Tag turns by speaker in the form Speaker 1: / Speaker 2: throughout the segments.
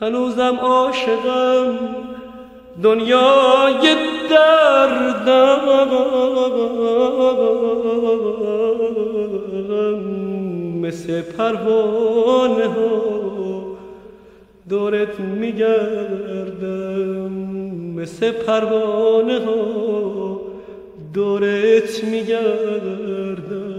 Speaker 1: هنوزم عاشقم دنیای دردم، مثل پروانه ها دورت میگردم، مثل پروانه ها دورت میگردم.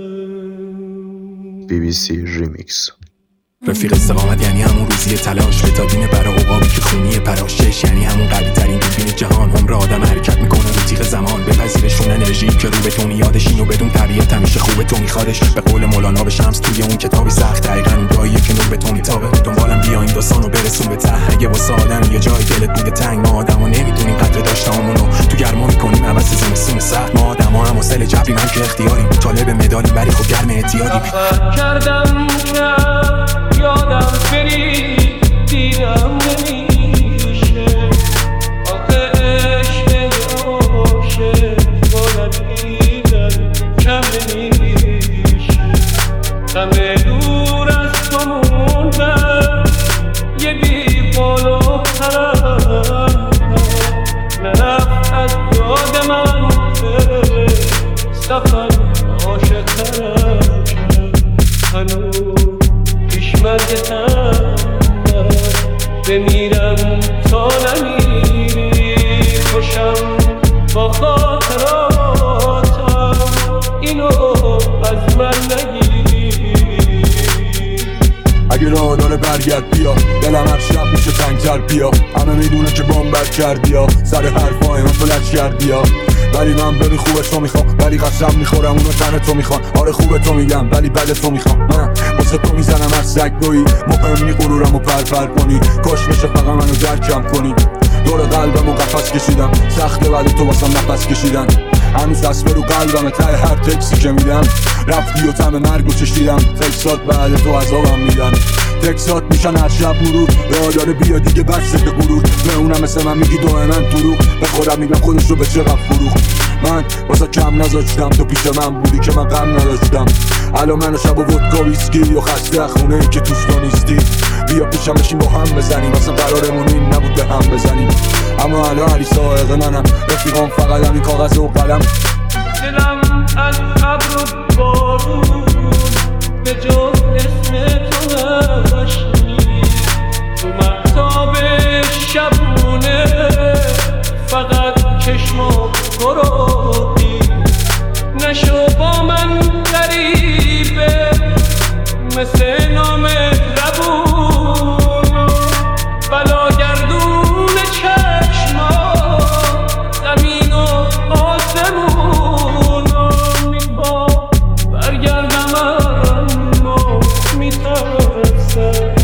Speaker 2: BBC Remix.
Speaker 3: رفیق استقامت یعنی همون روزی تلاش، بتادینه برای عقابی که خونی پراشش، یعنی همون قوی ترین دوربین جهان. عمر آدم حرکت میکنه رو تیغ زمان، بپذیرشون انرژی که رو بتون یادش اینو بدون طبیعت همیشه خوبه تو میخوادش. به قول مولانا به شمس توی اون کتابی سخت، دقیقاً اون جاییه که نور بتون میتابه. دنبالم بیا این داستانو برسون به ته، اگه واسه آدم یه جای دلت بوده تنگ، ما آدما نمیدونیم قدر داشتامونو تو گرما میکنیم عوض زمستون سخت. ما آدما هم واسه جبری من که اختیاریم، طالب مدالی ولی خب گرم اعتیادیم.
Speaker 1: کردم یادم بری دیدم نمیشه، آخه عشق عاشق باید دیدن کم نمیشه. همه دور از تو موندم یه بی بالا پرم، نرفت از یاد من سفر عاشق ترم. هنوز مرگتم بمیرم تا نمیری، خوشم با خاطراتم اینو از من نگیری.
Speaker 4: اگه راه داره برگرد بیا، دلم هر شب میشه تنگتر بیا. همه میدونه که بامبر کردی ها، سر حرفای من فلج کردی ها. ولی من ببین خوبه تو میخوام، ولی قسم میخورم اونو تن تو میخوان. آره خوبه تو میگم ولی بد تو میخوام. من واسه تو میزنم هر سگ روی، مهم نی غرورمو پرپر کنی. کاش میشه فقط منو درکم کنی. دور قلبمو قفس کشیدم، سخته ولی تو واسم نفس کشیدن. هنوز دست رو قلبم ته هر تکسی که میدم. رفتی و طعم مرگو چشیدم، تکسات بعد تو عذابم میدن. تکسات میشن هر شب مرور، راه داره بیا دیگه بسه به غرور. به اونم مثل من میگی دو من دروغ، به خودم میگم خودش رو به چقدر فروخ. من واسه کم نذاشتم تو پیش من بودی که من غم نداشتم. الان من و شب و ودکا ویسکی و خسته خونه ای که توش تو نیستی. بیا پیشم بشیم با هم بزنیم، اصلا قرارمون این نبود به هم بزنیم. اما الان علی سائق منم، رفیقام فقط همین کاغذ و قلم.
Speaker 1: دلم از ابر و بارون به جز اسم تو نشنید، تو مهتاب شبونه فقط چشمام تو رو دید. نشو با من غریبه مثل نام ربون، بلا گردون چشما زمین و آسمون. میخوام برگردم اما میترسم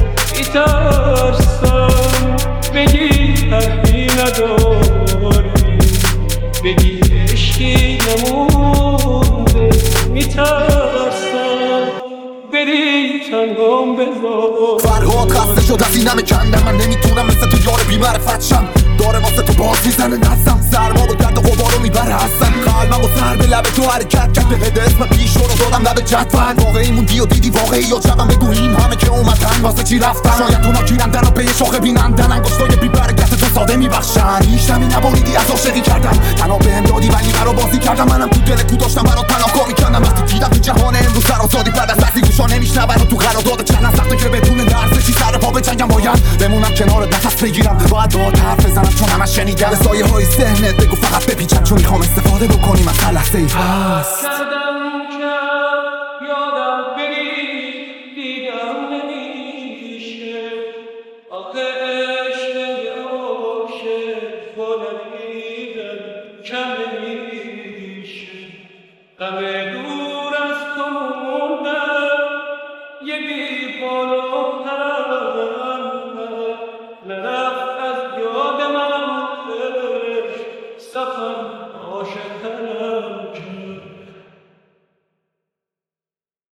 Speaker 1: بگی حرفی نداری، بگی عشقی نمونده. میترسم بری تنگام بذار.
Speaker 5: فرهاد خسته شد از اینم کندم، من نمیتونم مثل تو یار بی‌معرفت شم. داره واسه تو باز میزنه نفسم، سرما و درد و غبارو میبره هستم. قلبم و سر به لب تو حرکت کرد، به اسم پیش رو دادم لب جدفن. واقعی موندی و دیدی واقعی یا جبم، بگو این همه که اومدن واسه چی رفتن. شاید اونا گیرندن و به یه شاخه بینندن، انگشتای بی برکت تو ساده میبخشن. هیچ نمی نباریدی از عاشقی کردم، تنها بهم دادی ولی برا بازی کردم. منم تو دل کو داشتم برات پناهگاه میکردم. وقتی دیدم تو جهان امروز سر آزادی بعد از دستی گوشا نمیشنون و تو قرارداد چند سخته که بدون درس چی سر پا بجنگم. باید بمونم کنارت نفس بگیرم، باید باهات حرف بزنم چون همش شنیدم. سایه های ذهنت بگو فقط بپیچم، چون میخوام استفاده بکنیم از هر لحظه ای هست.
Speaker 1: یادم بری دیدم نمیشه، آخه عشق عاشق با نمیدن کم